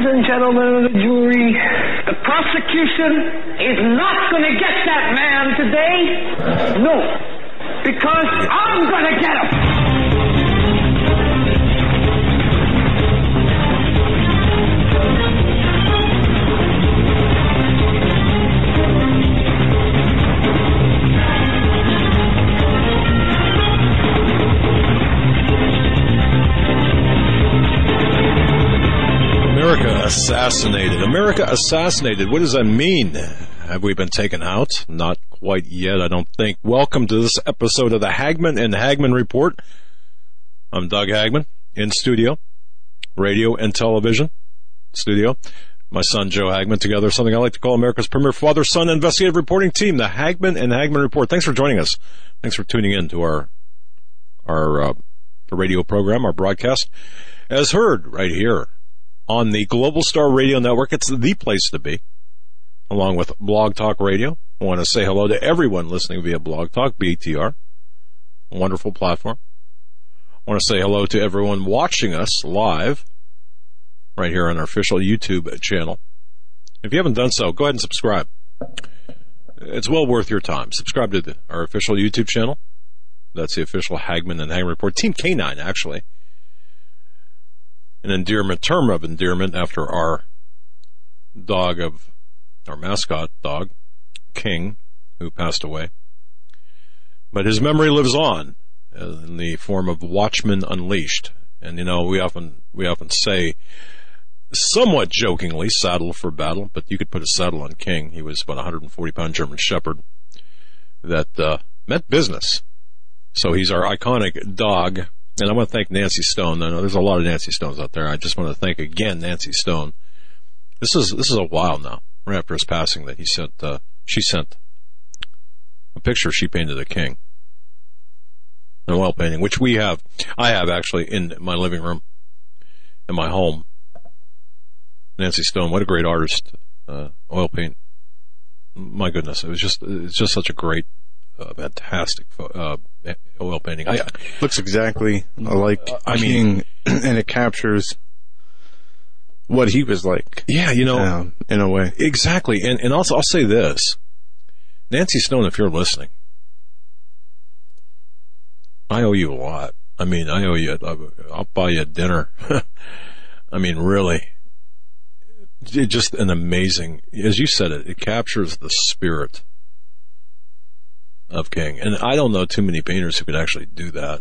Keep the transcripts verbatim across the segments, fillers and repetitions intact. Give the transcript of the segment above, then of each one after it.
and gentlemen of the jury, the prosecution is not going to get that man today. No, because I'm going to get him. America assassinated. America assassinated. What does that mean? Have we been taken out? Not quite yet, I don't think. Welcome to this episode of the Hagman and Hagman Report. I'm Doug Hagman, in studio, radio and television studio. My son, Joe Hagman, together, something I like to call America's premier father-son investigative reporting team, the Hagman and Hagman Report. Thanks for joining us. Thanks for tuning in to our, our uh, radio program, our broadcast, as heard right here on the Global Star Radio Network. It's the place to be, along with Blog Talk Radio. I want to say hello to everyone listening via Blog Talk, B T R. A wonderful platform. I want to say hello to everyone watching us live right here on our official YouTube channel. If you haven't done so, go ahead and subscribe. It's well worth your time. Subscribe to the, our official YouTube channel. That's the official Hagman and Hagman Report. Team K nine, actually. An endearment, term of endearment after our dog of, our mascot dog, King, who passed away. But his memory lives on in the form of Watchmen Unleashed. And, you know, we often, we often say, somewhat jokingly, saddle for battle, but you could put a saddle on King. He was about a one hundred forty pound German Shepherd that uh, meant business. So he's our iconic dog. And I want to thank Nancy Stone. I know there's a lot of Nancy Stones out there. I just want to thank again Nancy Stone. This is this is a while now, right after his passing, that he sent. Uh, she sent a picture she painted of King, an oil painting, which we have. I have actually in my living room, in my home. Nancy Stone, what a great artist! Uh, oil paint. My goodness, it was just it's just such a great. Uh, fantastic uh, oil painting. I, Looks exactly like uh, I King, mean, and it captures what he was like. Yeah, you know, um, in a way, exactly. And and also, I'll say this, Nancy Stone, if you're listening, I owe you a lot. I mean, I owe you. I'll buy you a dinner. I mean, really, it just an amazing. As you said, it it captures the spirit of King. And I don't know too many painters who could actually do that.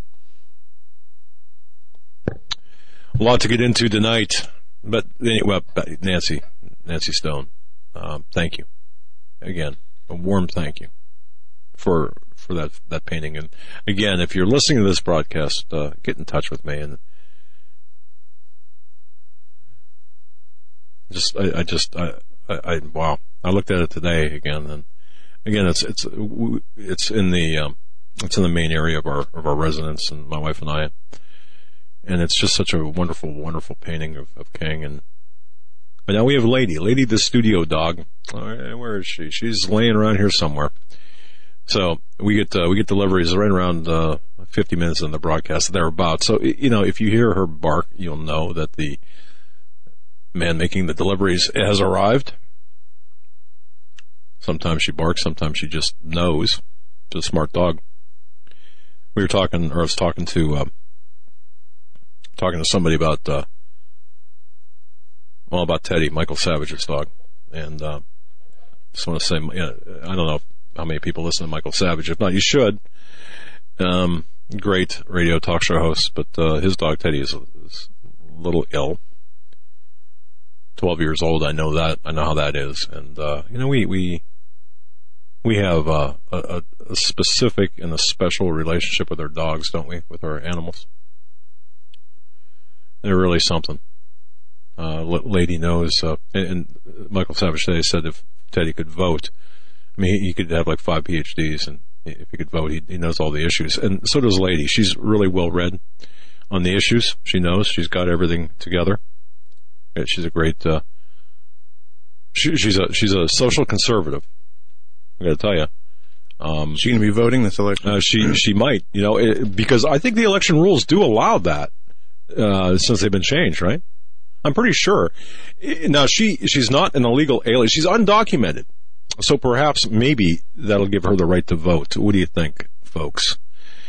A lot to get into tonight. But anyway, Nancy, Nancy Stone, um, thank you. Again, a warm thank you for for that that painting. And again, if you're listening to this broadcast, uh, get in touch with me. And just, I, I just, I, I, I, wow. I looked at it today again, and Again, it's it's it's in the um, it's in the main area of our of our residence, and my wife and I, and it's just such a wonderful, wonderful painting of, of King. And but now we have Lady, Lady the studio dog. Where is she? She's laying around here somewhere. So we get uh, we get deliveries right around uh, fifty minutes in the broadcast thereabouts. So you know, if you hear her bark, you'll know that the man making the deliveries has arrived. Sometimes she barks, sometimes she just knows. She's a smart dog. We were talking, or I was talking to, uh, talking to somebody about, uh, well, about Teddy, Michael Savage's dog. And, uh, just want to say, you know, I don't know how many people listen to Michael Savage. If not, you should. Um, great radio talk show host, but, uh, his dog Teddy is, is a little ill. twelve years old, I know that. I know how that is. And, uh, you know, we, we, we have uh, a, a specific and a special relationship with our dogs, don't we? With our animals. They're really something. Uh, Lady knows, uh, and, and Michael Savage today said if Teddy could vote, I mean, he, he could have like five P H Ds, and if he could vote, he, he knows all the issues. And so does Lady. She's really well read on the issues. She knows. She's got everything together. She's a great, uh, she, she's a, she's a social conservative. I gotta tell you. Um, is she gonna be voting this election? Uh, she, she might, you know, it, because I think the election rules do allow that, uh, since they've been changed, right? I'm pretty sure. Now, she she's not an illegal alien. She's undocumented. So perhaps, maybe, that'll give her the right to vote. What do you think, folks?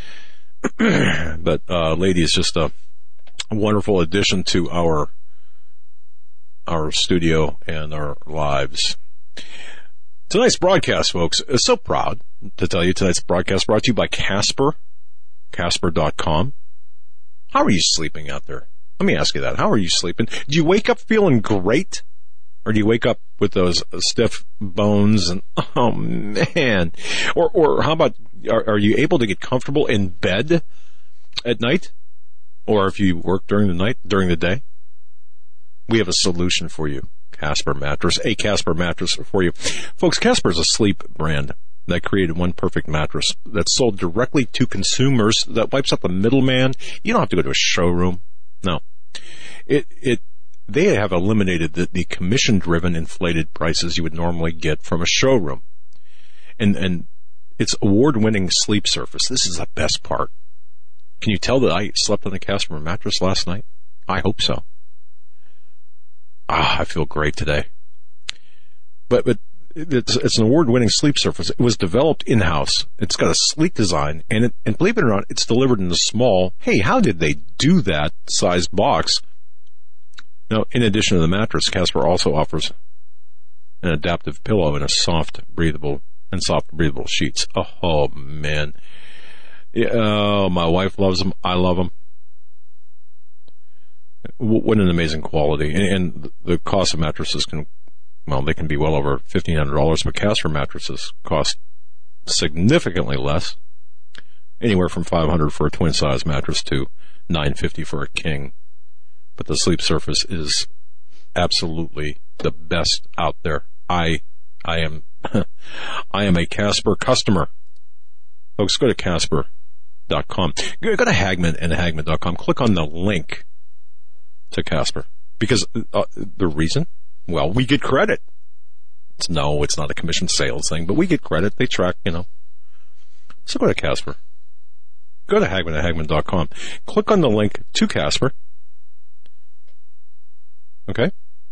But uh, lady is just a wonderful addition to our our studio and our lives. Tonight's broadcast, folks, is so proud to tell you tonight's broadcast brought to you by Casper, Casper dot com. How are you sleeping out there? Let me ask you that. How are you sleeping? Do you wake up feeling great? Or do you wake up with those stiff bones and, oh man. Or, or how about, are, are you able to get comfortable in bed at night? Or if you work during the night, during the day? We have a solution for you. Casper mattress, a Casper mattress for you. Folks, Casper is a sleep brand that created one perfect mattress that's sold directly to consumers, that wipes out the middleman. You don't have to go to a showroom. No. It, it, they have eliminated the, the commission-driven inflated prices you would normally get from a showroom. And, and it's award-winning sleep surface. This is the best part. Can you tell that I slept on a Casper mattress last night? I hope so. Ah, I feel great today. But, but it's, it's an award-winning sleep surface. It was developed in-house. It's got a sleek design, and it, and believe it or not, it's delivered in a small, hey, how did they do that size box? Now, in addition to the mattress, Casper also offers an adaptive pillow and a soft, breathable, and soft, breathable sheets. Oh, oh man. Yeah, oh, my wife loves them. I love them. What an amazing quality. And, and the cost of mattresses can, well, they can be well over fifteen hundred dollars, but Casper mattresses cost significantly less. Anywhere from five hundred dollars for a twin-size mattress to nine hundred fifty dollars for a king. But the sleep surface is absolutely the best out there. I, I am, I am a Casper customer. Folks, go to Casper dot com. Go to Hagman and Hagman dot com. Click on the link to Casper. Because uh, the reason? Well, we get credit. It's, no, it's not a commission sales thing, but we get credit. They track, you know. So go to Casper. Go to Hagman and Hagman dot com. Click on the link to Casper. Okay?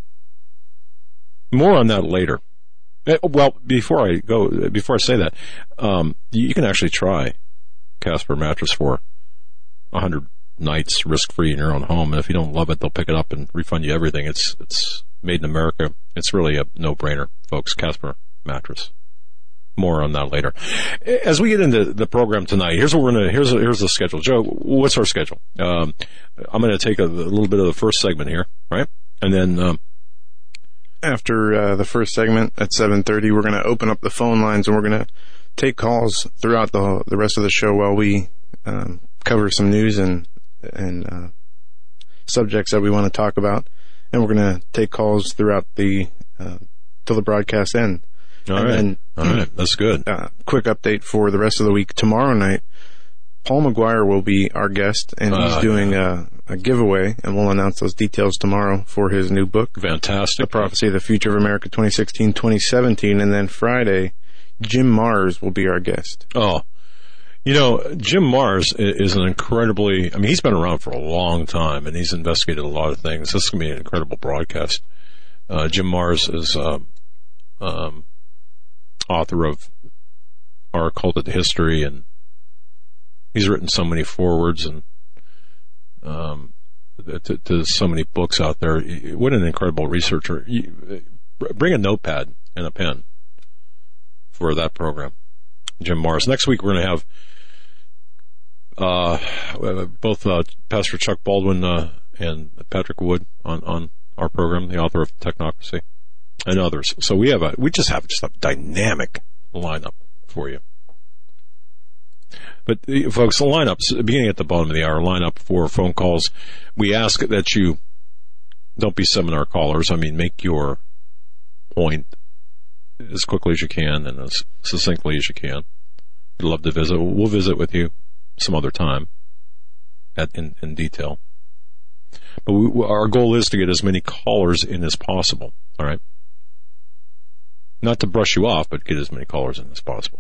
More on that later. Well, before I go, before I say that, um, you can actually try Casper mattress for one hundred nights risk-free in your own home. And if you don't love it, they'll pick it up and refund you everything. It's it's made in America. It's really a no-brainer, folks. Casper mattress. More on that later. As we get into the program tonight, here's what we're gonna. Here's here's the schedule. Joe, what's our schedule? Um, I'm going to take a, a little bit of the first segment here, right? And then um, after uh, the first segment at seven thirty, we're going to open up the phone lines and we're going to take calls throughout the the rest of the show while we um, cover some news and and uh, subjects that we want to talk about. And we're going to take calls throughout the uh, till the broadcast end. All and right. Then, All right. That's good. Uh, quick update for the rest of the week. Tomorrow night, Paul McGuire will be our guest, and he's uh, doing a, a giveaway, and we'll announce those details tomorrow for his new book. Fantastic. The Prophecy of the Future of America twenty sixteen to twenty seventeen. And then Friday, Jim Mars will be our guest. Oh, you know, Jim Mars is an incredibly, I mean, he's been around for a long time, and he's investigated a lot of things. This is going to be an incredible broadcast. Uh, Jim Mars is um, um, author of Our Occulted History, and he's written so many forewords and um, to, to so many books out there. What an incredible researcher. You, bring a notepad and a pen for that program. Jim Mars. Next week we're going to have uh, both uh, Pastor Chuck Baldwin uh, and Patrick Wood on, on our program, the author of Technocracy, and others. So we have a we just have just a dynamic lineup for you. But, folks, the lineups, beginning at the bottom of the hour, lineup for phone calls. We ask that you don't be seminar callers. I mean, make your point as quickly as you can and as succinctly as you can. We'd love to visit. We'll visit with you some other time at, in, in detail. But we, our goal is to get as many callers in as possible, all right? Not to brush you off, but get as many callers in as possible.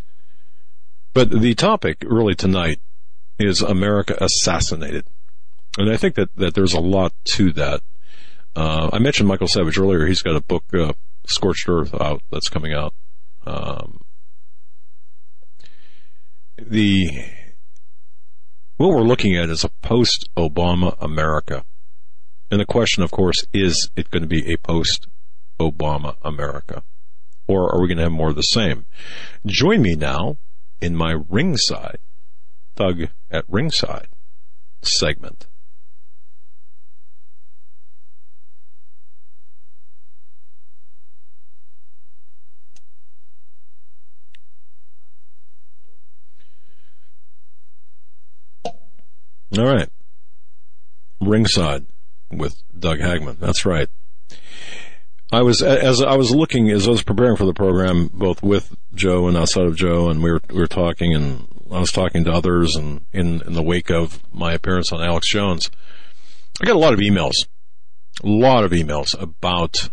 But the topic really tonight is America Assassinated. And I think that, that there's a lot to that. Uh, I mentioned Michael Savage earlier. He's got a book, uh, Scorched Earth, out that's coming out. Um, the what we're looking at is a post-Obama America. And the question, of course, is it going to be a post-Obama America? Or are we going to have more of the same? Join me now in my Ringside, Doug at Ringside segment. All right. Ringside with Doug Hagman. That's right. I was, as I was looking, as I was preparing for the program, both with Joe and outside of Joe, and we were, we were talking, and I was talking to others, and in, in the wake of my appearance on Alex Jones, I got a lot of emails, a lot of emails about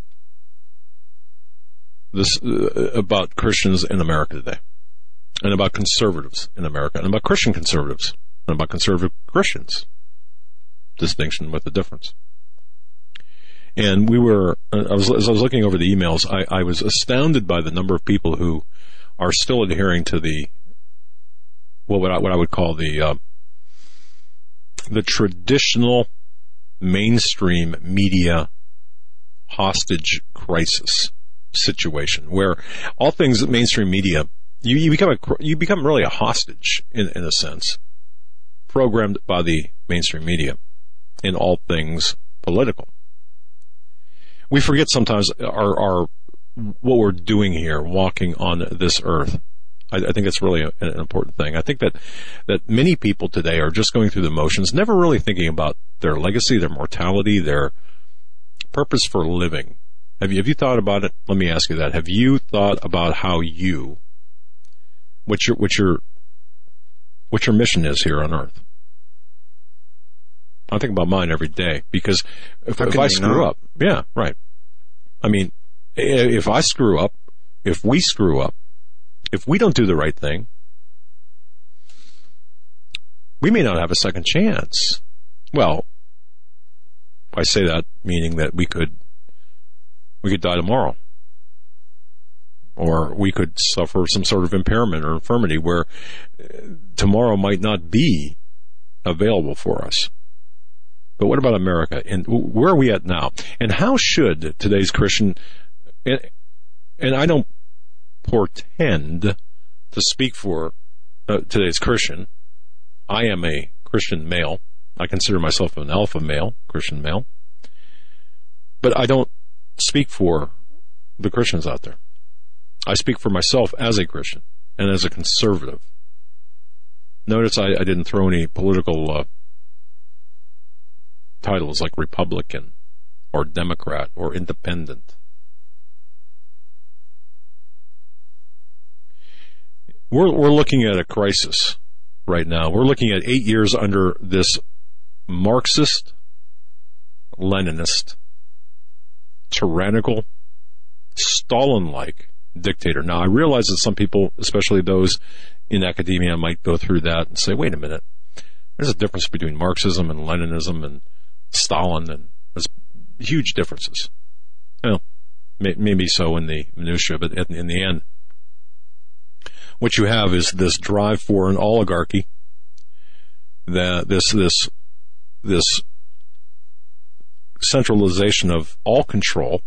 this, uh, about Christians in America today, and about conservatives in America, and about Christian conservatives, and about conservative Christians. Distinction with the difference. And we were, I was, as I was looking over the emails, I, I was astounded by the number of people who are still adhering to the, what would I, what I would call the, uh, the traditional mainstream media hostage crisis situation, where all things mainstream media, you, you become a, you become really a hostage in, in a sense, programmed by the mainstream media in all things political. We forget sometimes our, our what we're doing here, walking on this earth. I, I think it's really a, an important thing. I think that, that many people today are just going through the motions, never really thinking about their legacy, their mortality, their purpose for living. Have you, have you thought about it? Let me ask you that. Have you thought about how you, what your, what your, what your mission is here on earth? I think about mine every day, because if, if I screw up, yeah, right. I mean, if I screw up, if we screw up, if we don't do the right thing, we may not have a second chance. Well, I say that meaning that we could, we could die tomorrow, or we could suffer some sort of impairment or infirmity where tomorrow might not be available for us. But what about America? And where are we at now? And how should today's Christian, and, and I don't portend to speak for uh, today's Christian. I am a Christian male. I consider myself an alpha male, Christian male. But I don't speak for the Christians out there. I speak for myself as a Christian and as a conservative. Notice I, I didn't throw any political uh, titles like Republican or Democrat or Independent. We're, we're looking at a crisis right now. We're looking at eight years under this Marxist, Leninist, tyrannical, Stalin-like dictator. Now, I realize that some people, especially those in academia, might go through that and say, wait a minute, there's a difference between Marxism and Leninism and Stalin, and there's huge differences. Well, may, maybe so in the minutia, but in, in the end, what you have is this drive for an oligarchy, that this this this centralization of all control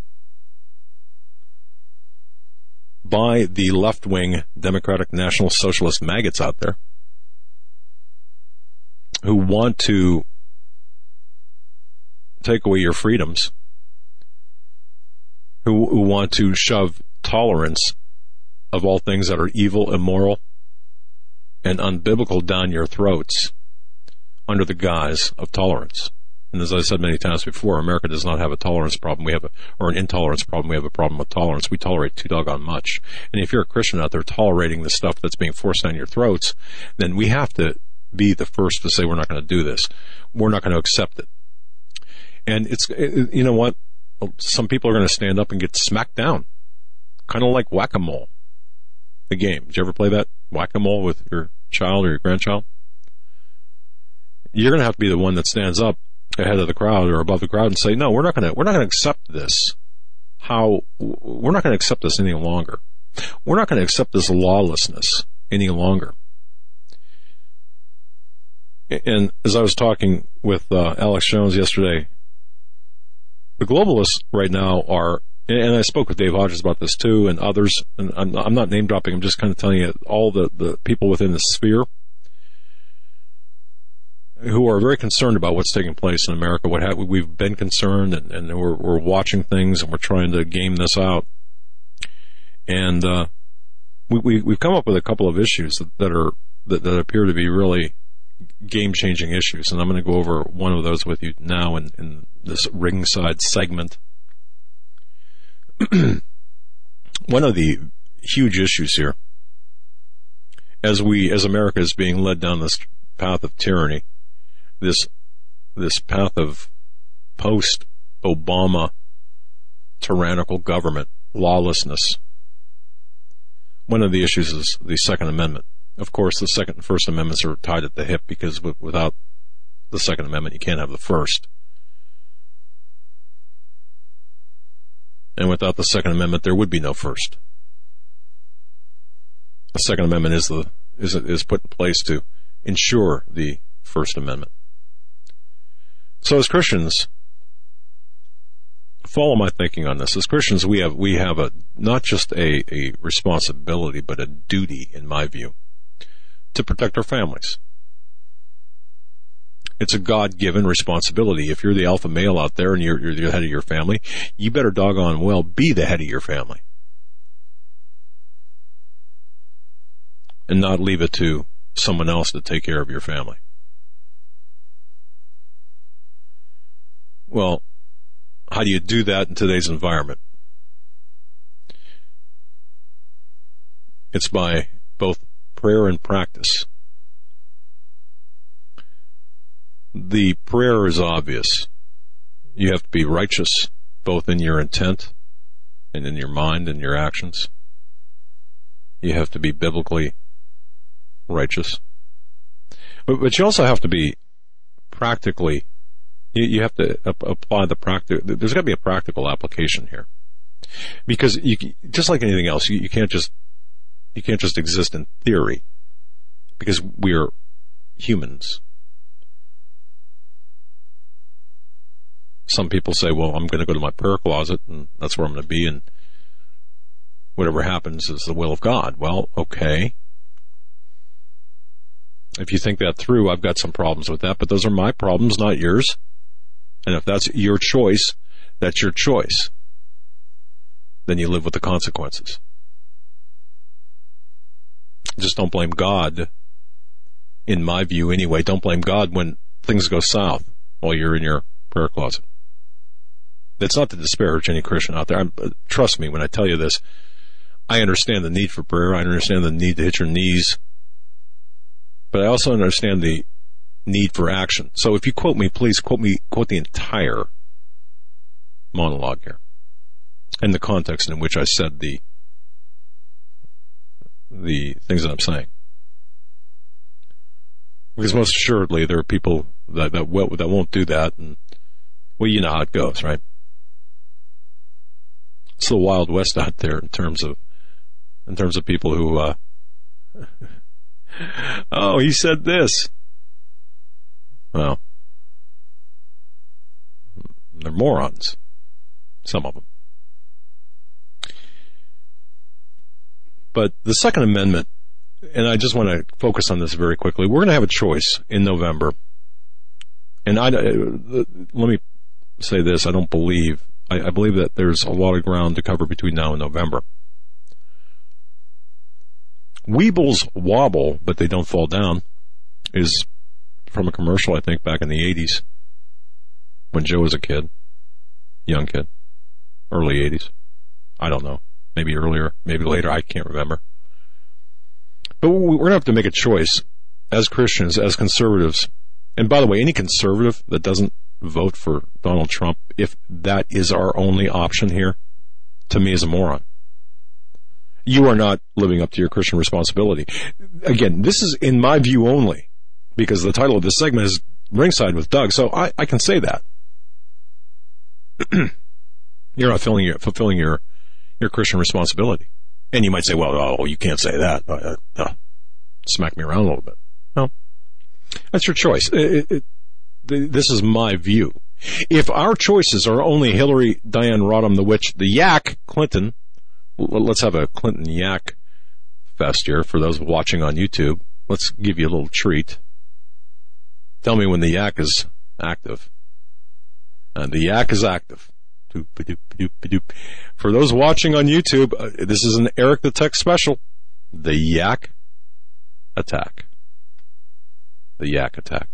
by the left-wing Democratic National Socialist maggots out there who want to take away your freedoms, who, who want to shove tolerance of all things that are evil, immoral, and unbiblical down your throats under the guise of tolerance. And as I said many times before, America does not have a tolerance problem. We have a, or an intolerance problem. We have a problem with tolerance. We tolerate too doggone much. And if you're a Christian out there tolerating the stuff that's being forced down your throats, then we have to be the first to say we're not going to do this. We're not going to accept it. And it's, it, you know what? Some people are going to stand up and get smacked down. Kind of like whack-a-mole. The game. Did you ever play that whack-a-mole with your child or your grandchild? you're going to have to be the one that stands up ahead of the crowd or above the crowd and say, no, we're not going to, we're not going to accept this. How, we're not going to accept this any longer. We're not going to accept this lawlessness any longer. And as I was talking with uh, Alex Jones yesterday, the globalists right now are, and I spoke with Dave Hodges about this too, and others, and I'm, I'm not name dropping, I'm just kind of telling you all the, the people within the sphere who are very concerned about what's taking place in America. What have, we've been concerned, and, and we're, we're watching things, and we're trying to game this out. And uh, we, we, we've come up with a couple of issues that, that are that, that appear to be really game-changing issues, and I'm going to go over one of those with you now in, in this ringside segment. One of the huge issues here, as we, as America is being led down this path of tyranny, this this path of post-Obama tyrannical government, lawlessness, one of the issues is the Second Amendment. Of course, the Second and First Amendments are tied at the hip because w- without the Second Amendment, you can't have the First. And without the Second Amendment, there would be no First. The Second Amendment is the is is put in place to ensure the First Amendment. So, as Christians, follow my thinking on this. As Christians, we have we have a not just a, a responsibility, but a duty, in my view, to protect our families. It's a God-given responsibility. If you're the alpha male out there and you're, you're the head of your family, you better doggone well be the head of your family. And not leave it to someone else to take care of your family. Well, how do you do that in today's environment? It's by both prayer and practice. The prayer is obvious. You have to be righteous, both in your intent and in your mind and your actions. You have to be biblically righteous. But, but you also have to be practically, you, you have to ap- apply the practical, there's got to be a practical application here. Because you, just like anything else, you, you can't just, you can't just exist in theory. Because we're humans. Some people say, well, I'm going to go to my prayer closet, and that's where I'm going to be, and whatever happens is the will of God. Well, okay. If you think that through, I've got some problems with that, but those are my problems, not yours. And if that's your choice, that's your choice. Then you live with the consequences. Just don't blame God, in my view anyway. Don't blame God when things go south while you're in your prayer closet. It's not to disparage any Christian out there. I'm, trust me when I tell you this. I understand the need for prayer. I understand the need to hit your knees. But I also understand the need for action. So if you quote me, please quote me, quote the entire monologue here and the context in which I said the the things that I'm saying. Because most assuredly there are people that that, will, that won't do that, and well, you know how it goes, right? It's the Wild West out there in terms of in terms of people who uh oh, he said this. Well, they're morons. Some of them. But the Second Amendment, and I just want to focus on this very quickly. We're going to have a choice in November. And I, uh, let me say this. I don't believe, I, I believe that there's a lot of ground to cover between now and November. Weebles wobble, but they don't fall down, is from a commercial, I think, back in the eighties, when Joe was a kid, young kid, early eighties. I don't know. Maybe earlier, maybe later, I can't remember. But we're going to have to make a choice as Christians, as conservatives. And by the way, any conservative that doesn't vote for Donald Trump, if that is our only option here, to me is a moron. You are not living up to your Christian responsibility. Again, this is in my view only, because the title of this segment is ringside with Doug, so I, I can say that. You're not fulfilling your, fulfilling your, your Christian responsibility. And you might say, well, oh, you can't say that. Uh, uh, smack me around a little bit. No, that's your choice. It, it, it, this is my view. If our choices are only Hillary, Diane Rodham, the witch, the yak, Clinton, let's have a Clinton yak fest here for those watching on YouTube. Let's give you a little treat. Tell me when the yak is active. And the yak is active. For those watching on YouTube, uh, this is an Eric the Tech special. The yak attack. The yak attack.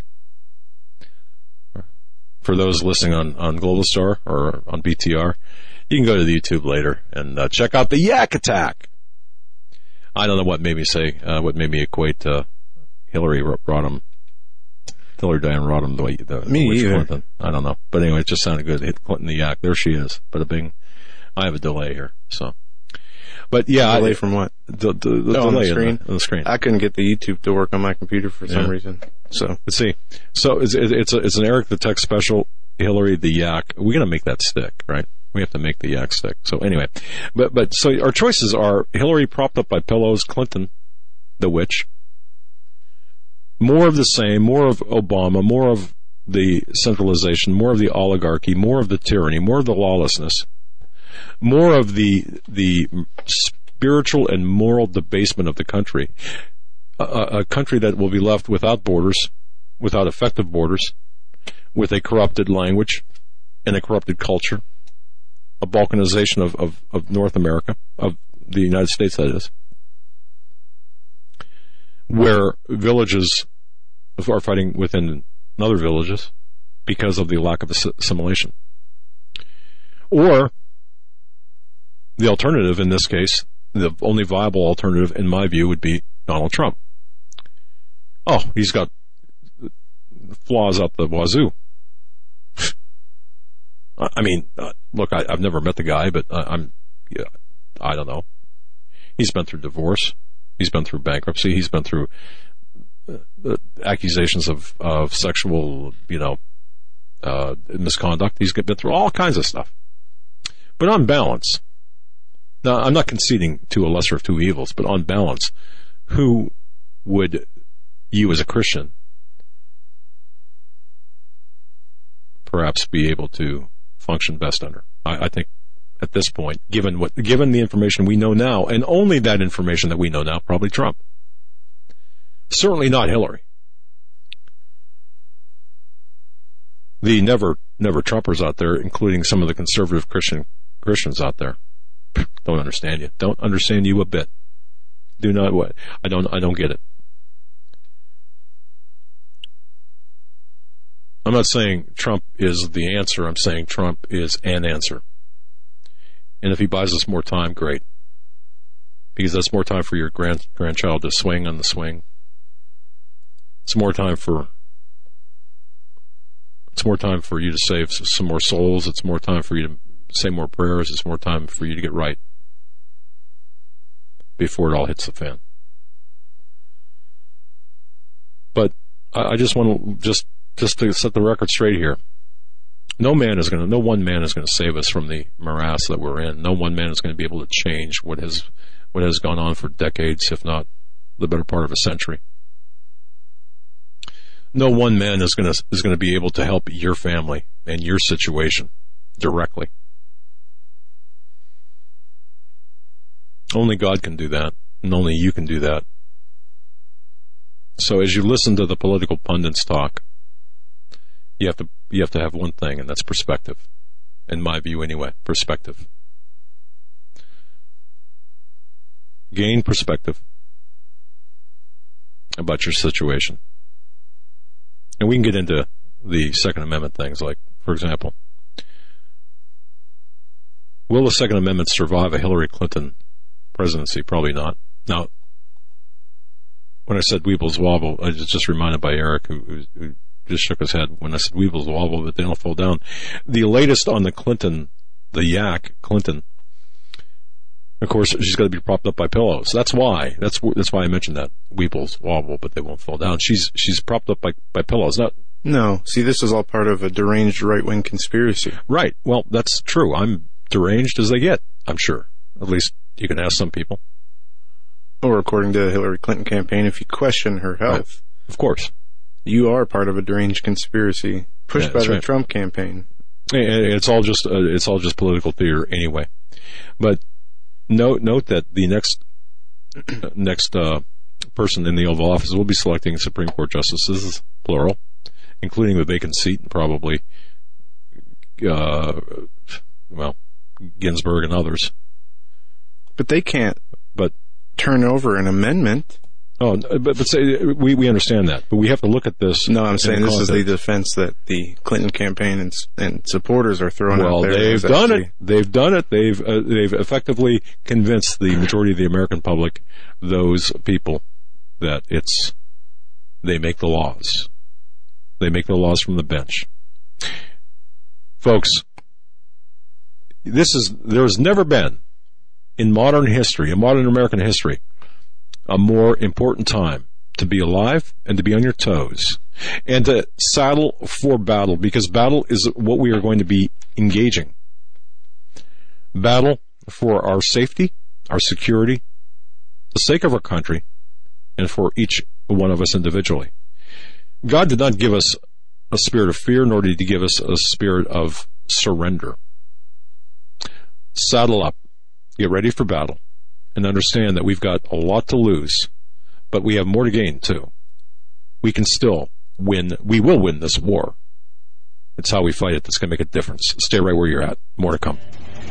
For those listening on, on Global Star or on B T R, you can go to the YouTube later and uh, check out the yak attack. I don't know what made me say, uh, what made me equate uh, Hillary Rodham, Hillary Diane Rodham, the way the, me the either. Clinton. I don't know, but anyway, it just sounded good. Hit Clinton the yak. There she is. But a bing. I have a delay here, so. But yeah, delay I, from what? The, the, the oh, delay on the screen. On the, on the screen. I couldn't get the YouTube to work on my computer for some yeah. reason. So let's see. So it's it's, a, it's an Eric the Tech special. Hillary the yak. We're gonna make that stick, right? We have to make the yak stick. So anyway, but but so our choices are Hillary propped up by pillows, Clinton, the witch. More of the same, more of Obama, more of the centralization, more of the oligarchy, more of the tyranny, more of the lawlessness, more of the the spiritual and moral debasement of the country. A, a country that will be left without borders, without effective borders, with a corrupted language and a corrupted culture, a balkanization of, of, of North America, of the United States, that is, where villages are fighting within other villages because of the lack of assimilation. Or the alternative in this case, the only viable alternative in my view would be Donald Trump. Oh, he's got flaws up the wazoo. I mean, uh, look, I, I've never met the guy, but I, I'm, yeah, I don't know. He's been through divorce. He's been through bankruptcy. He's been through uh, accusations of, of sexual, you know, uh, misconduct. He's been through all kinds of stuff. But on balance, now I'm not conceding to a lesser of two evils, but on balance, who would you as a Christian perhaps be able to function best under? I, I think at this point, given what, given the information we know now, and only that information that we know now, probably Trump. Certainly not Hillary. The never, never Trumpers out there, including some of the conservative Christian Christians out there, don't understand you. Don't understand you a bit. Do not what? I don't. I don't get it. I'm not saying Trump is the answer. I'm saying Trump is an answer. And if he buys us more time, great. Because that's more time for your grand, grandchild to swing on the swing. It's more time for, it's more time for you to save some more souls. It's more time for you to say more prayers. It's more time for you to get right before it all hits the fan. But I, I just want to, just, just to set the record straight here. No man is going to, no one man is going to save us from the morass that we're in. No one man is going to be able to change what has, what has gone on for decades, if not the better part of a century. No one man is going to, is going to be able to help your family and your situation directly. Only God can do that, and only you can do that. So as you listen to the political pundits talk, you have to you have to have one thing, and that's perspective. In my view, anyway, perspective. Gain perspective about your situation. And we can get into the Second Amendment things, like, for example, will the Second Amendment survive a Hillary Clinton presidency? Probably not. Now, when I said Weebles wobble, I was just reminded by Eric, who, who, who just shook his head when I said Weebles wobble, but they don't fall down. The latest on the Clinton, the yak Clinton, of course, she's got to be propped up by pillows. That's why. That's that's why I mentioned that. Weebles wobble, but they won't fall down. She's she's propped up by, by pillows. Now, No. See, this is all part of a deranged right-wing conspiracy. Right. Well, that's true. I'm deranged as they get, I'm sure. At least you can ask some people. Or according to the Hillary Clinton campaign, if you question her health. Right. Of course. You are part of a deranged conspiracy pushed Yeah, by that's the right. Trump campaign. It's all just uh, it's all just political theater anyway. But note note that the next next uh, person in the Oval Office will be selecting Supreme Court justices, plural, including the vacant seat and probably uh, well Ginsburg and others. But they can't But turn over an amendment. oh, but, but say we we understand that, but we have to look at this. No, I'm saying in this is the context. defense that the Clinton campaign and, and supporters are throwing Well, out there. they've is done actually- it. They've done it. They've uh, they've effectively convinced the majority of the American public, those people, that it's they make the laws. They make the laws from the bench, folks. This is there has never been in modern history, in modern American history, a more important time to be alive and to be on your toes and to saddle for battle, because battle is what we are going to be engaging. Battle for our safety, our security, the sake of our country, and for each one of us individually. God did not give us a spirit of fear, nor did he give us a spirit of surrender. Saddle up. Get ready for battle. And understand that we've got a lot to lose, but we have more to gain, too. We can still win. We will win this war. It's how we fight it that's going to make a difference. Stay right where you're at. More to come.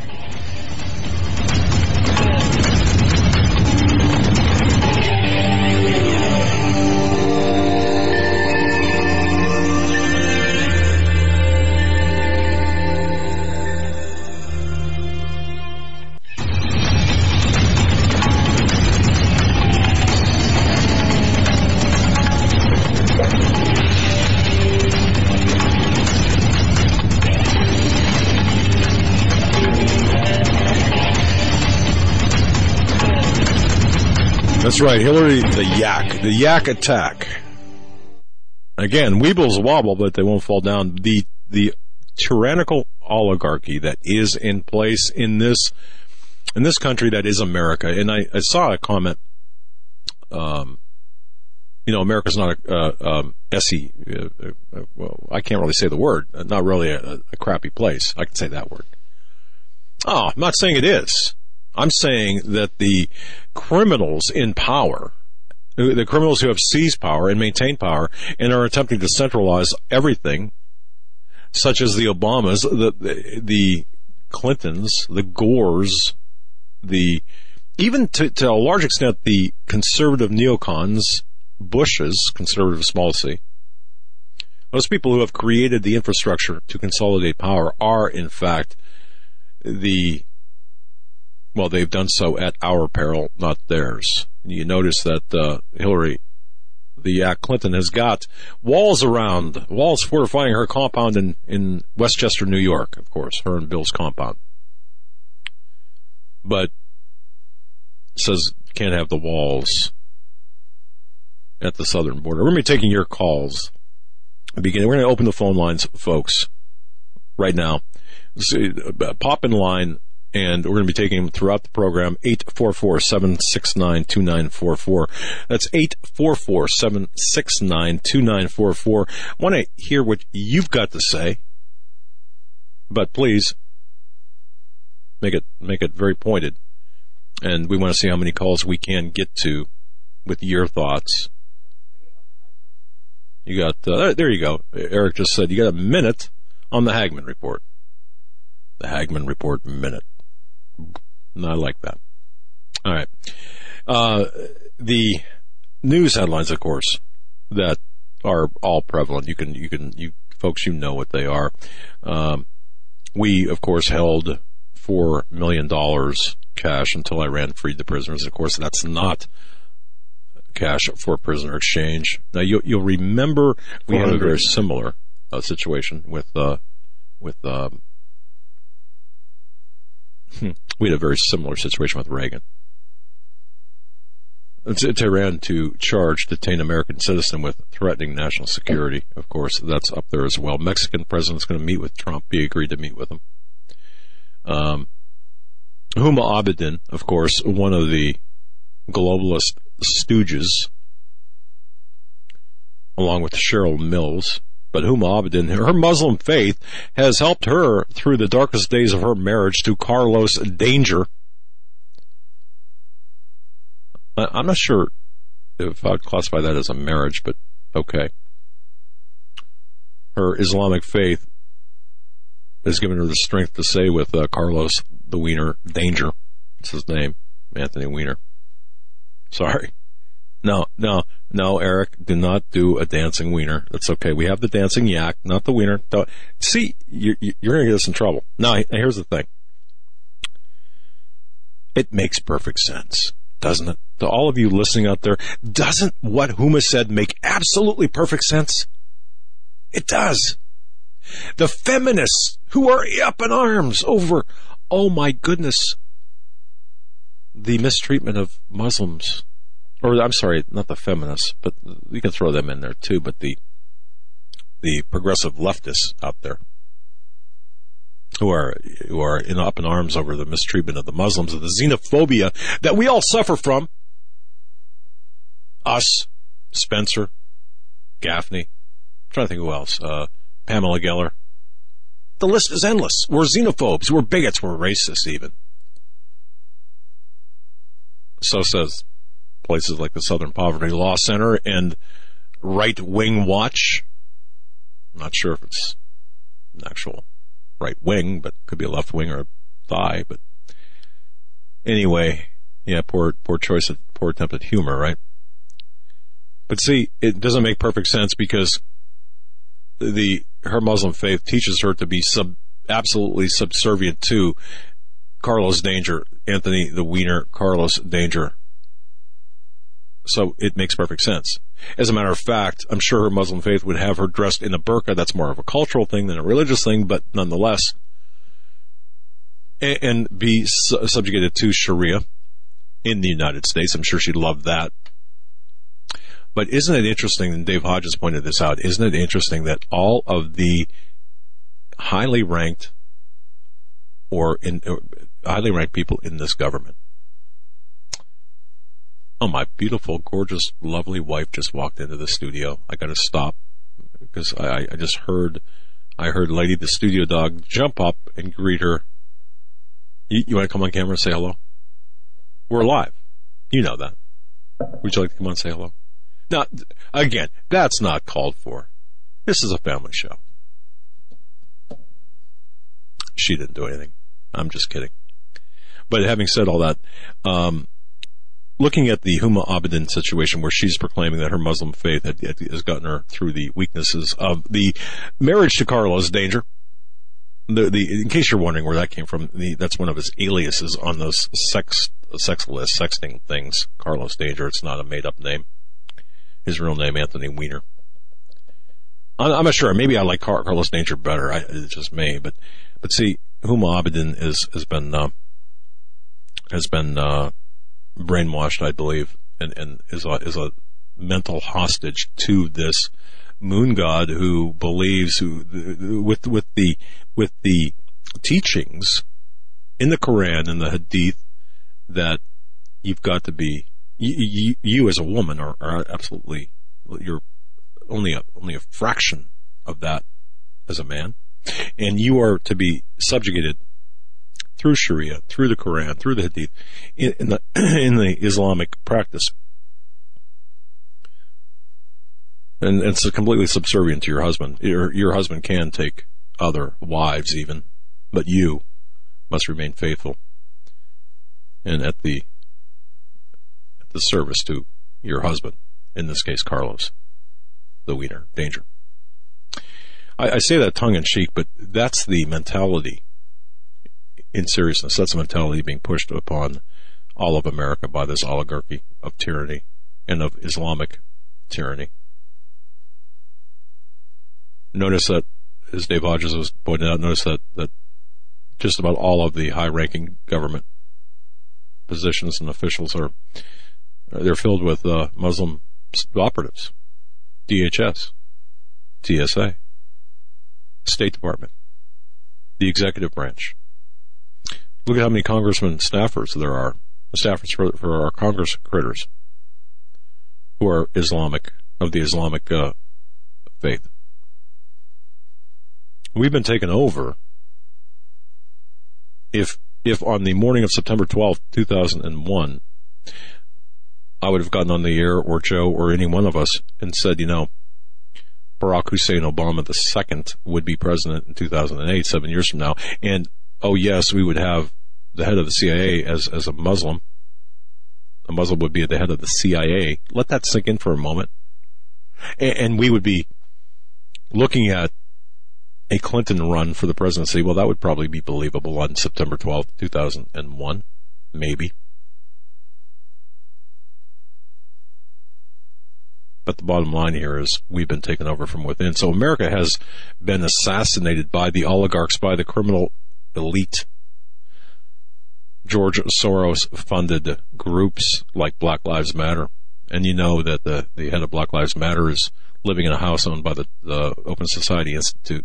That's right, Hillary, the yak, the yak attack. Again, weebles wobble, but they won't fall down. The the tyrannical oligarchy that is in place in this in this country that is America. And I, I saw a comment. Um, you know, America's not a uh, um, S E. Uh, uh, well, I can't really say the word. Not really a, a crappy place. I can say that word. Oh, I'm not saying it is. I'm saying that the criminals in power, the criminals who have seized power and maintained power and are attempting to centralize everything, such as the Obamas, the the, the Clintons, the Gores, the even to, to a large extent the conservative neocons, Bushes, conservative small c, those people who have created the infrastructure to consolidate power are, in fact, the Well, they've done so at our peril, not theirs. You notice that uh, Hillary, the Yak Clinton, has got walls around, walls fortifying her compound in, in Westchester, New York, of course, her and Bill's compound. But says can't have the walls at the southern border. We're going to be taking your calls. Beginning, we're going to open the phone lines, folks, right now. So, uh, pop in line. And we're going to be taking them throughout the program. eight four four, seven six nine, two nine four four. That's eight four four, seven six nine, two nine four four. I want to hear what you've got to say. But please, make it make it very pointed. And we want to see how many calls we can get to with your thoughts. You got, uh, there you go. Eric just said you got a minute on the Hagman Report. The Hagman Report minute. I like that. All right. Uh, the news headlines, of course, that are all prevalent. You can, you can, you folks, you know what they are. Um, we, of course, held four million dollars cash until Iran freed the prisoners. Of course, that's not cash for prisoner exchange. Now, you, you'll remember we had a very similar uh, situation with, uh, with, um, we had a very similar situation with Reagan. Tehran to charge detained American citizen with threatening national security. Of course, that's up there as well. Mexican president's going to meet with Trump. He agreed to meet with him. Um, Huma Abedin, of course, one of the globalist stooges, along with Cheryl Mills. But Huma Abedin, her Muslim faith has helped her through the darkest days of her marriage to Carlos Danger. I'm not sure if I'd classify that as a marriage, but okay. Her Islamic faith has given her the strength to say with uh, Carlos the Wiener Danger. That's his name, Anthony Weiner. Sorry. No, no, no, Eric, do not do a dancing wiener. That's okay. We have the dancing yak, not the wiener. Don't. See, you're, you're going to get us in trouble. Now, here's the thing. It makes perfect sense, doesn't it? To all of you listening out there, doesn't what Huma said make absolutely perfect sense? It does. The feminists who are up in arms over, oh my goodness, the mistreatment of Muslims. Or, I'm sorry, not the feminists, but you can throw them in there too, but the the progressive leftists out there who are who are in, up in arms over the mistreatment of the Muslims, of the xenophobia that we all suffer from. Us, Spencer, Gaffney, I'm trying to think who else, uh, Pamela Geller. The list is endless. We're xenophobes, we're bigots, we're racists even. So says places like the Southern Poverty Law Center and Right Wing Watch. I'm not sure if it's an actual right wing, but it could be a left wing or a thigh. But anyway, yeah, poor poor choice of poor attempt at humor, right? But see, it doesn't make perfect sense because the her Muslim faith teaches her to be sub absolutely subservient to Carlos Danger, Anthony the Wiener, Carlos Danger. So it makes perfect sense. As a matter of fact, I'm sure her Muslim faith would have her dressed in a burqa. That's more of a cultural thing than a religious thing, but nonetheless. And, and be su- subjugated to Sharia in the United States. I'm sure she'd love that. But isn't it interesting, and Dave Hodges pointed this out, isn't it interesting that all of the highly ranked or in, or highly ranked people in this government. Oh, my beautiful, gorgeous, lovely wife just walked into the studio. I got to stop because I, I just heard, I heard Lady the studio dog jump up and greet her. You, you want to come on camera and say hello? We're live. You know that. Would you like to come on and say hello? Now, again, that's not called for. This is a family show. She didn't do anything. I'm just kidding. But having said all that, um, looking at the Huma Abedin situation where she's proclaiming that her Muslim faith had, has gotten her through the weaknesses of the marriage to Carlos Danger. The, the, in case you're wondering where that came from, the, that's one of his aliases on those sex, sex list, sexting things. Carlos Danger. It's not a made up name. His real name, Anthony Weiner. I'm, I'm not sure. Maybe I like Car- Carlos Danger better. I, it's just me. But, but see, Huma Abedin is, has been, uh, has been, uh, brainwashed, I believe, and, and is a, is a mental hostage to this moon god who believes who, with, with the, with the teachings in the Quran and the Hadith that you've got to be, you, you, you as a woman are, are absolutely, you're only a, only a fraction of that as a man. And you are to be subjugated through Sharia, through the Quran, through the Hadith, in, in the in the Islamic practice. And it's completely subservient to your husband. Your, your husband can take other wives even, but you must remain faithful and at the at the service to your husband, in this case Carlos, the Wiener Danger. I, I say that tongue-in-cheek, but that's the mentality. In seriousness, that's a mentality being pushed upon all of America by this oligarchy of tyranny and of Islamic tyranny. Notice that, as Dave Hodges was pointing out, notice that, that just about all of the high-ranking government positions and officials are They're filled with uh, Muslim operatives, D H S, T S A, State Department, the executive branch. Look at how many congressmen staffers there are, staffers for, for our Congress critters who are Islamic, of the Islamic uh, faith. We've been taken over. If if on the morning of September twelfth, two thousand one, I would have gotten on the air, or Joe, or any one of us, and said, you know, Barack Hussein Obama the second would be president in two thousand eight, seven years from now, and oh yes, we would have the head of the C I A as as a Muslim. A Muslim would be at the head of the C I A. Let that sink in for a moment. And, and we would be looking at a Clinton run for the presidency. Well, that would probably be believable on September twelfth, two thousand one, maybe. But the bottom line here is we've been taken over from within. So America has been assassinated by the oligarchs, by the criminal elite. George Soros-funded groups like Black Lives Matter. And you know that the, the head of Black Lives Matter is living in a house owned by the, the Open Society Institute.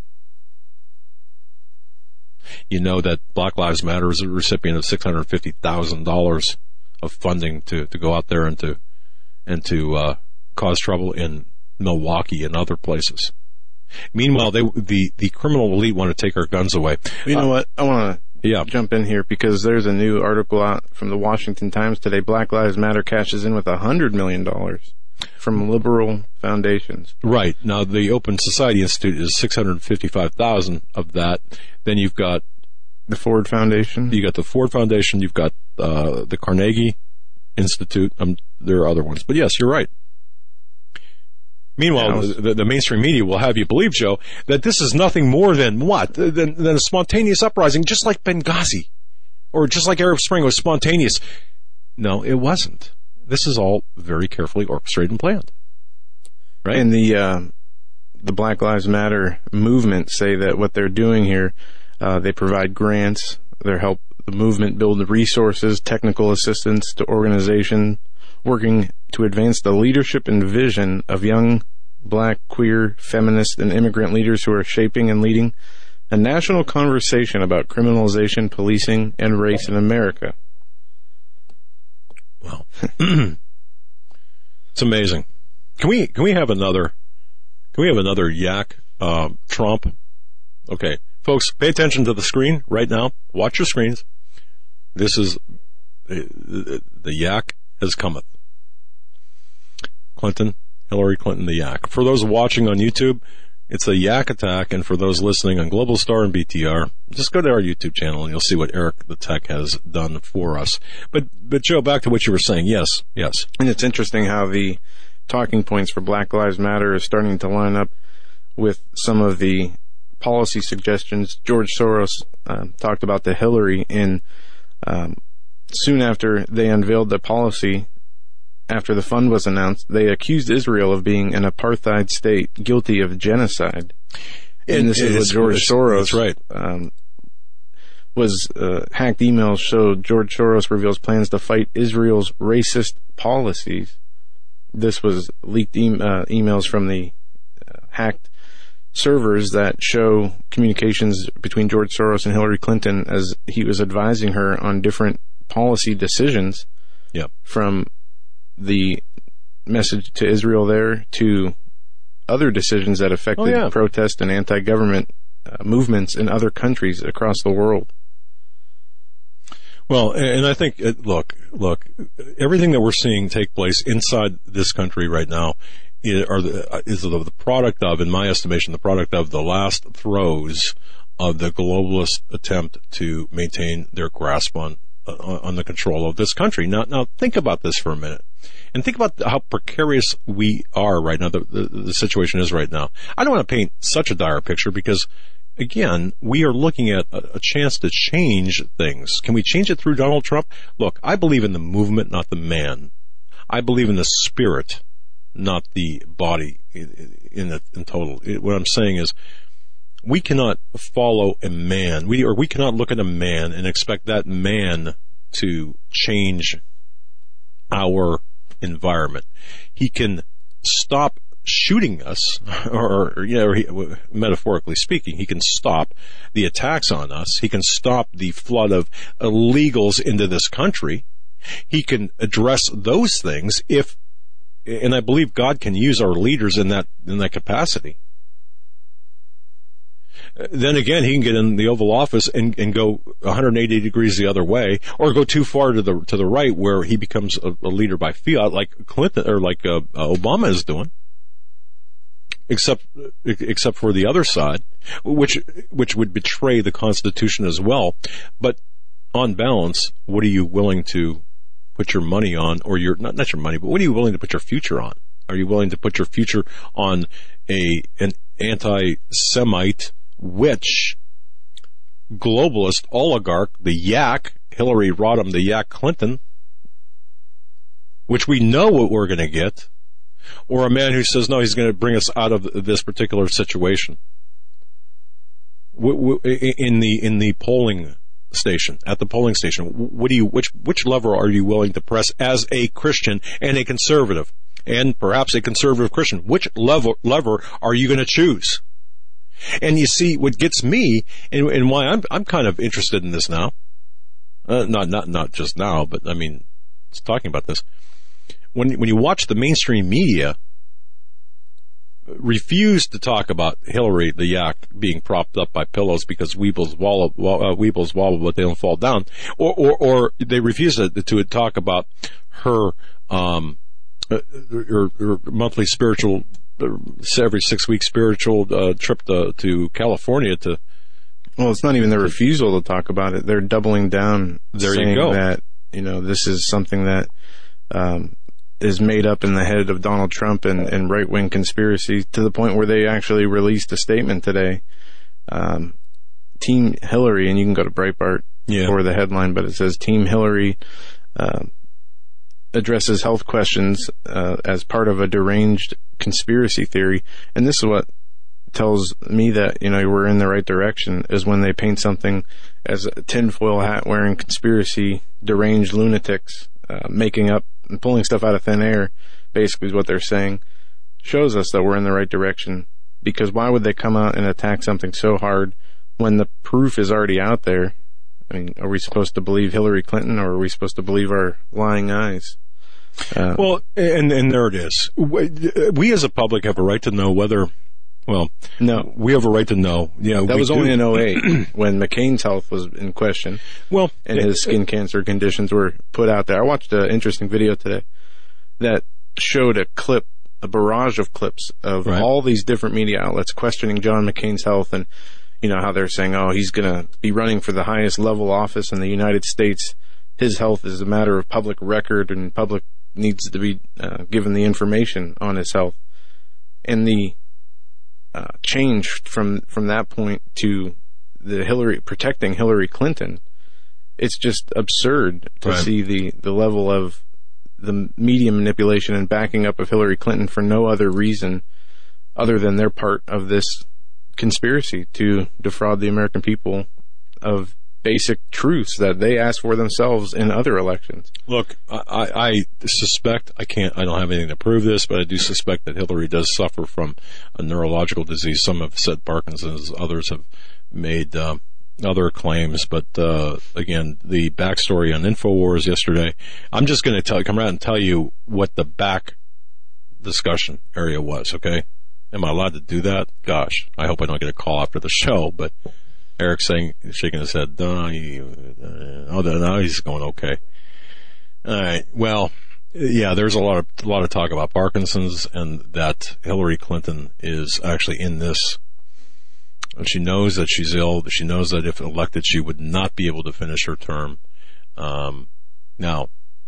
You know that Black Lives Matter is a recipient of six hundred fifty thousand dollars of funding to, to go out there and to, and to uh, cause trouble in Milwaukee and other places. Meanwhile, they, the, the criminal elite want to take our guns away. You know uh, what? I want to Yeah. jump in here because there's a new article out from the Washington Times today. Black Lives Matter cashes in with one hundred million dollars from liberal foundations. Right. Now, the Open Society Institute is six hundred fifty-five thousand dollars of that. Then you've got the Ford Foundation. You got the Ford Foundation. You've got uh, the Carnegie Institute. Um, there are other ones. But yes, you're right. Meanwhile, was, the, the mainstream media will have you believe, Joe, that this is nothing more than what? Than, than a spontaneous uprising, just like Benghazi, or just like Arab Spring was spontaneous. No, it wasn't. This is all very carefully orchestrated and planned. Right? And the uh, the Black Lives Matter movement say that what they're doing here, uh, they provide grants, they help the movement build the resources, technical assistance to organization working to advance the leadership and vision of young black, queer, feminist, and immigrant leaders who are shaping and leading a national conversation about criminalization, policing, and race in America. Well, it's amazing. Can we can we have another? Can we have another yak uh, Trump? Okay, folks, pay attention to the screen right now. Watch your screens. This is the, the yak has cometh. Clinton, Hillary Clinton, the yak. For those watching on YouTube, it's a yak attack, and for those listening on Global Star and B T R, just go to our YouTube channel and you'll see what Eric the Tech has done for us. But, but Joe, back to what you were saying. Yes, yes. And it's interesting how the talking points for Black Lives Matter is starting to line up with some of the policy suggestions. George Soros uh, talked about the Hillary in um, soon after they unveiled the policy. After the fund was announced, they accused Israel of being an apartheid state guilty of genocide. And, and this is what George Soros, that's right. um, was uh, hacked emails showed George Soros reveals plans to fight Israel's racist policies. This was leaked e- uh, emails from the uh, hacked servers that show communications between George Soros and Hillary Clinton as he was advising her on different policy decisions. Yep. From the message to Israel there to other decisions that affected oh, yeah. protest and anti-government uh, movements in other countries across the world. Well, and I think, look, look, everything that we're seeing take place inside this country right now is, are the, is the product of, in my estimation, the product of the last throes of the globalist attempt to maintain their grasp on on the control of this country. Now, now think about this for a minute. And think about how precarious we are right now, the, the, the situation is right now. I don't want to paint such a dire picture because, again, we are looking at a, a chance to change things. Can we change it through Donald Trump? Look, I believe in the movement, not the man. I believe in the spirit, not the body in, in, the, in total. It, what I'm saying is we cannot follow a man, we or we cannot look at a man and expect that man to change our environment. He can stop shooting us, or, or you know, he, metaphorically speaking, he can stop the attacks on us. He can stop the flood of illegals into this country. He can address those things if, and I believe God can use our leaders in that in that capacity. Then again, he can get in the Oval Office and, and go one hundred eighty degrees the other way, or go too far to the to the right, where he becomes a, a leader by fiat, like Clinton or like uh, Obama is doing. Except, except for the other side, which which would betray the Constitution as well. But on balance, what are you willing to put your money on, or your not not your money, but what are you willing to put your future on? Are you willing to put your future on a an anti-Semite, witch, globalist oligarch, the yak, Hillary Rodham, the yak Clinton, which we know what we're going to get? Or a man who says, no, he's going to bring us out of this particular situation? In the in the polling station, at the polling station, what do you which which lever are you willing to press as a Christian and a conservative, and perhaps a conservative Christian? Which lever lever are you going to choose? And you see, what gets me, and, and why I'm I'm kind of interested in this now, uh, not not not just now, but I mean, it's talking about this. When when you watch the mainstream media refuse to talk about Hillary the yak being propped up by pillows because Weebles wobble, uh, Weebles wobble but they don't fall down, or or, or they refuse to, to talk about her um her, her monthly spiritual, every six week spiritual uh, trip to to California to. Well, it's not even the refusal to talk about it; they're doubling down. There saying you go. That you know this is something that. Um, is made up in the head of Donald Trump and, and right-wing conspiracy, to the point where they actually released a statement today. Um, Team Hillary, and you can go to Breitbart yeah. for the headline, but it says Team Hillary uh, addresses health questions uh, as part of a deranged conspiracy theory. And this is what tells me that, you know, we're in the right direction, is when they paint something as a tinfoil hat wearing conspiracy, deranged lunatics, uh, making up and pulling stuff out of thin air, basically is what they're saying, shows us that we're in the right direction. Because why would they come out and attack something so hard when the proof is already out there? I mean, are we supposed to believe Hillary Clinton, or are we supposed to believe our lying eyes? Uh, well, and and there it is. We as a public have a right to know whether, well, no, we have a right to know. Yeah, that was do. only in oh eight when McCain's health was in question. Well, and his skin cancer conditions were put out there. I watched an interesting video today that showed a clip, a barrage of clips of right. all these different media outlets questioning John McCain's health, and you know how they're saying, oh, he's going to be running for the highest level office in the United States. His health is a matter of public record, and public needs to be uh, given the information on his health. And the uh, change from from that point to the Hillary protecting Hillary Clinton, it's just absurd to right. see the, the level of the media manipulation and backing up of Hillary Clinton for no other reason other than they're part of this conspiracy to defraud the American people of basic truths that they asked for themselves in other elections. Look, I, I suspect, I can't, I don't have anything to prove this, but I do suspect that Hillary does suffer from a neurological disease. Some have said Parkinson's, others have made uh, other claims, but uh, again, the backstory on InfoWars yesterday, I'm just going to tell, come around and tell you what the back discussion area was, okay? Am I allowed to do that? Gosh, I hope I don't get a call after the show, but Eric's saying, shaking his head, no, he, uh, oh, no, he's going okay. All right. Well, yeah, there's a lot of a lot of talk about Parkinson's, and that Hillary Clinton is actually in this. And she knows that she's ill. That she knows that if elected, she would not be able to finish her term. Um, now,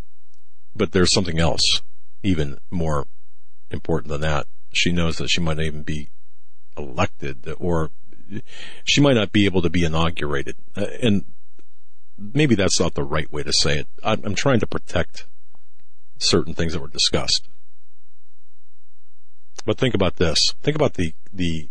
but there's something else even more important than that. She knows that she might not even be elected, or she might not be able to be inaugurated. Uh, and maybe that's not the right way to say it. I'm, I'm trying to protect certain things that were discussed. But think about this. Think about the, the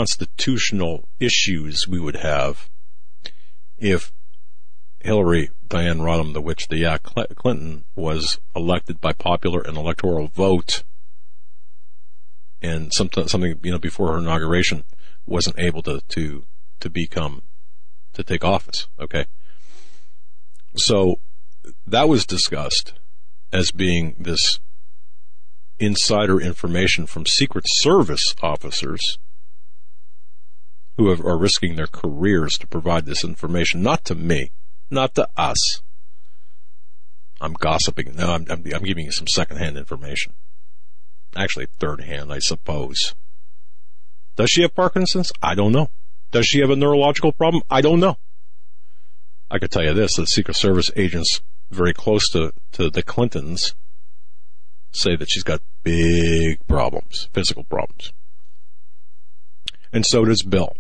constitutional issues we would have if Hillary Diane Rodham, the witch, the yeah, Clinton was elected by popular and electoral vote, and something, something you know before her inauguration wasn't able to to to become to take office. Okay, so that was discussed as being this insider information from Secret Service officers who have, are risking their careers to provide this information, not to me, not to us. I'm gossiping. No, I'm, I'm, I'm giving you some secondhand information. Actually, third-hand, I suppose. Does she have Parkinson's? I don't know. Does she have a neurological problem? I don't know. I could tell you this, the Secret Service agents very close to, to the Clintons say that she's got big problems, physical problems. And so does Bill.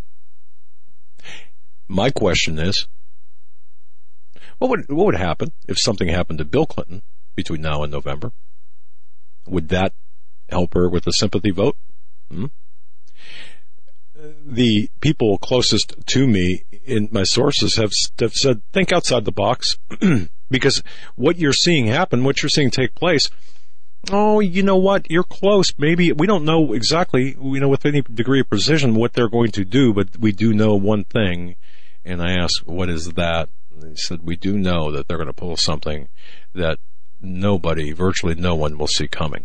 My question is, what would what would happen if something happened to Bill Clinton between now and November? Would that help her with the sympathy vote? Hmm? The people closest to me in my sources have, have said, think outside the box, because what you're seeing happen, what you're seeing take place, oh, you know what, you're close. Maybe we don't know exactly, you know, with any degree of precision what they're going to do, but we do know one thing. And I asked, what is that? And they said, we do know that they're going to pull something that nobody, virtually no one, will see coming.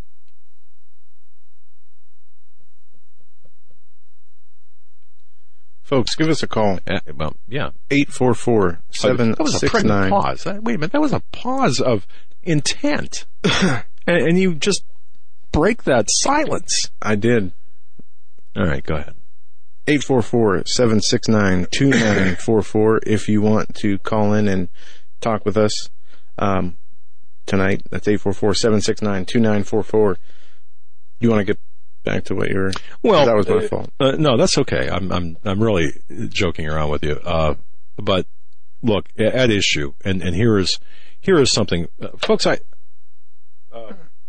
Folks, give us a call. Uh, well, yeah. eight four four, seven six nine. That was a pregnant pause. Wait a minute. That was a pause of intent. and, and you just break that silence. I did. All right, go ahead. eight four four, seven six nine, two nine four four if you want to call in and talk with us um, tonight. That's eight four four, seven six nine, two nine four four. You want to get back to what you were... Well, that was my uh, fault. Uh, no, that's okay. I'm I'm I'm really joking around with you. Uh, but look, at issue, and, and here is here is something, uh, folks. I uh,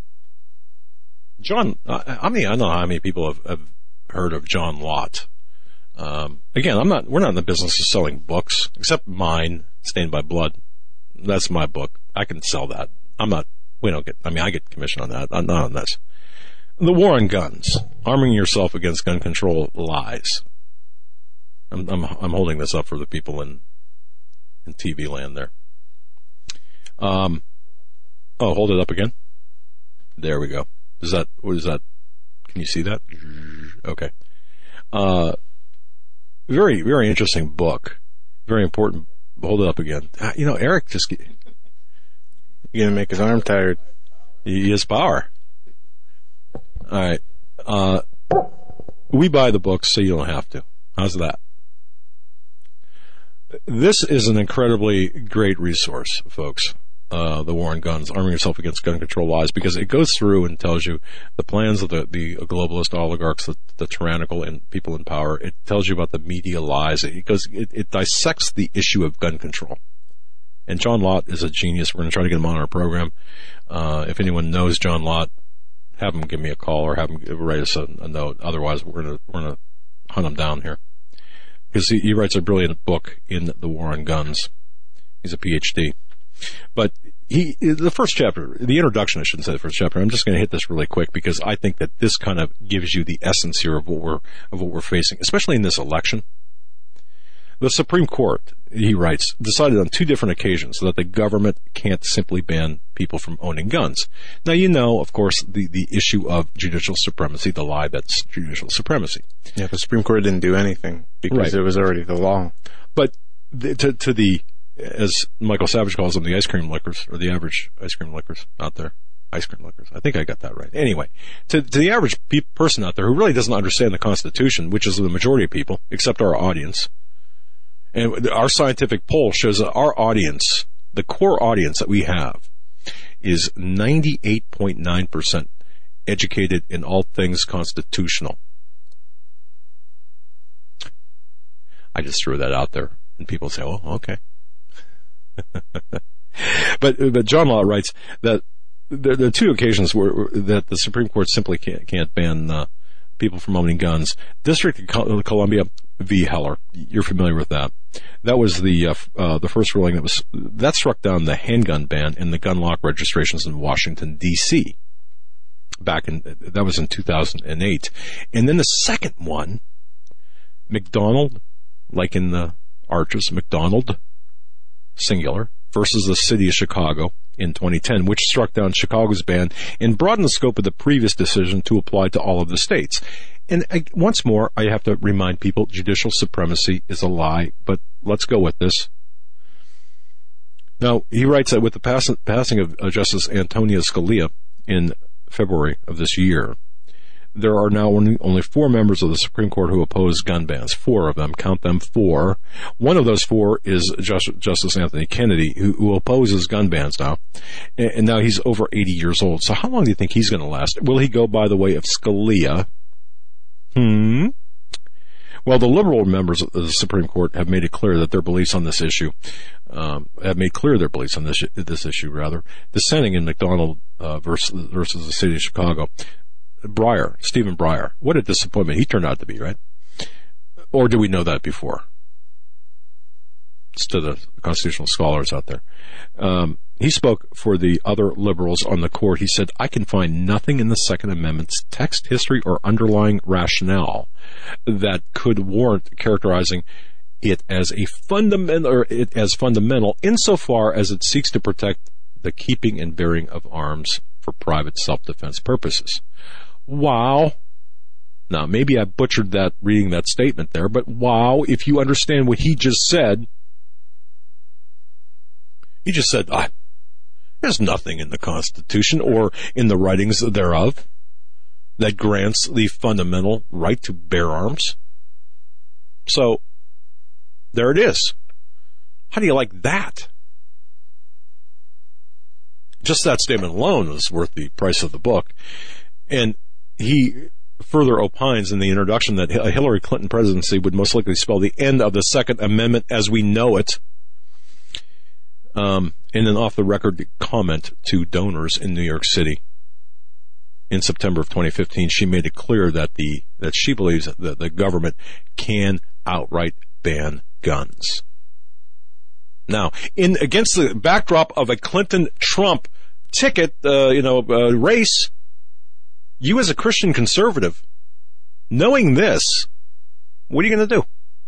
John. Uh, I mean, I don't know how many people have, have heard of John Lott. Um, again, I'm not. We're not in the business of selling books, except mine, Stained by Blood. That's my book. I can sell that. I'm not. We don't get. I mean, I get commission on that. I'm not on this. The war on guns, arming yourself against gun control lies. I'm, I'm, I'm holding this up for the people in, in T V land there. Um, oh, hold it up again. There we go. Is that, what is that? Can you see that? Okay. Uh, very, very interesting book. Very important. Hold it up again. Uh, you know, Eric just, you're going to make his arm tired. He has power. All right. Uh, we buy the books so you don't have to. How's that? This is an incredibly great resource, folks. Uh, the War on Guns, Arming Yourself Against Gun Control Lies, because it goes through and tells you the plans of the, the globalist oligarchs, the, the tyrannical and people in power. It tells you about the media lies. It goes, it, it dissects the issue of gun control. And John Lott is a genius. We're going to try to get him on our program. Uh, if anyone knows John Lott, have him give me a call or have him write us a, a note. Otherwise, we're going to we're going to hunt him down here, because he, he writes a brilliant book in the War on Guns. He's a P H D. But he the first chapter, the introduction, I shouldn't say the first chapter. I'm just going to hit this really quick because I think that this kind of gives you the essence here of what we're of what we're facing, especially in this election. The Supreme Court, he writes, decided on two different occasions that the government can't simply ban people from owning guns. Now, you know, of course, the, the issue of judicial supremacy, the lie that's judicial supremacy. Yeah, the Supreme Court didn't do anything because right. It was already the law. But the, to, to the, as Michael Savage calls them, the ice cream lickers, or the average ice cream lickers out there. Ice cream lickers. I think I got that right. Anyway, to, to the average pe- person out there who really doesn't understand the Constitution, which is the majority of people, except our audience, and our scientific poll shows that our audience, the core audience that we have, is ninety-eight point nine percent educated in all things constitutional. I just threw that out there, and people say, oh, okay. but but John Lott writes that there, there are two occasions where that the Supreme Court simply can't, can't ban uh, people from owning guns. District of Columbia v. Heller. You're familiar with that. That was the uh, uh, the first ruling that was that struck down the handgun ban and the gun lock registrations in Washington, D C Back in that was in two thousand eight. And then the second one, McDonald, like in the Arches, McDonald, singular, versus the city of Chicago in twenty ten, which struck down Chicago's ban and broadened the scope of the previous decision to apply to all of the states. And I, once more, I have to remind people, judicial supremacy is a lie, but let's go with this. Now, he writes that with the pass- passing of uh, Justice Antonin Scalia in February of this year, there are now only, only four members of the Supreme Court who oppose gun bans. Four of them, count them four. One of those four is Just, Justice Anthony Kennedy, who, who opposes gun bans now. And, and now he's over eighty years old. So how long do you think he's going to last? Will he go by the way of Scalia? Hmm. Well, the liberal members of the Supreme Court have made it clear that their beliefs on this issue, um, have made clear their beliefs on this this issue, rather, dissenting in McDonald uh, versus, versus the city of Chicago. Breyer, Stephen Breyer, what a disappointment he turned out to be, right? Or do we know that before? It's to the constitutional scholars out there. Um, he spoke for the other liberals on the court. He said, I can find nothing in the Second Amendment's text, history, or underlying rationale that could warrant characterizing it as a fundamental, or it as fundamental insofar as it seeks to protect the keeping and bearing of arms for private self-defense purposes. Wow. Now, maybe I butchered that reading that statement there, but wow, if you understand what he just said, he just said, ah, there's nothing in the Constitution or in the writings thereof that grants the fundamental right to bear arms. So, there it is. How do you like that? Just that statement alone is worth the price of the book. And he further opines in the introduction that a Hillary Clinton presidency would most likely spell the end of the Second Amendment as we know it. Um, in an off-the-record comment to donors in New York City in September of twenty fifteen, she made it clear that the that she believes that the government can outright ban guns. Now, in against the backdrop of a Clinton-Trump ticket, uh, you know, uh, race, you as a Christian conservative, knowing this, what are you going to do?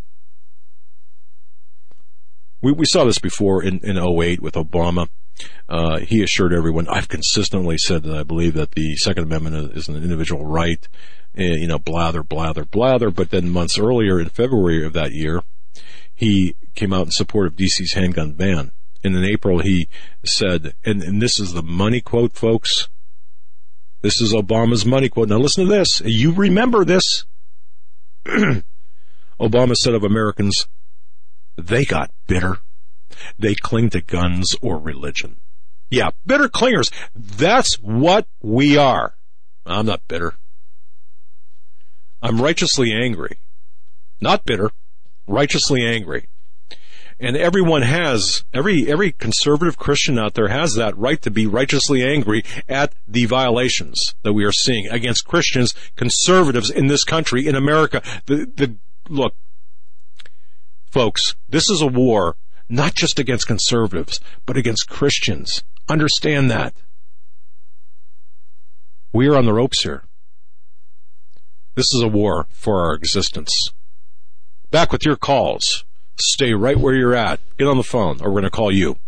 We, we saw this before in, in oh eight with Obama. Uh, he assured everyone, I've consistently said that I believe that the Second Amendment is an individual right, and, you know, blather, blather, blather. But then months earlier, in February of that year, he came out in support of D C's handgun ban. And in April, he said, and, and this is the money quote, folks. This is Obama's money quote. Now listen to this. You remember this. Obama said of Americans, they got bitter. They cling to guns or religion. Yeah, bitter clingers. That's what we are. I'm not bitter. I'm righteously angry. Not bitter. Righteously angry. And everyone has, every every conservative Christian out there has that right to be righteously angry at the violations that we are seeing against Christians, conservatives in this country, in America. The, the, look, folks, this is a war not just against conservatives, but against Christians. Understand that. We are on the ropes here. This is a war for our existence. Back with your calls. Stay right where you're at. Get on the phone, or we're going to call you.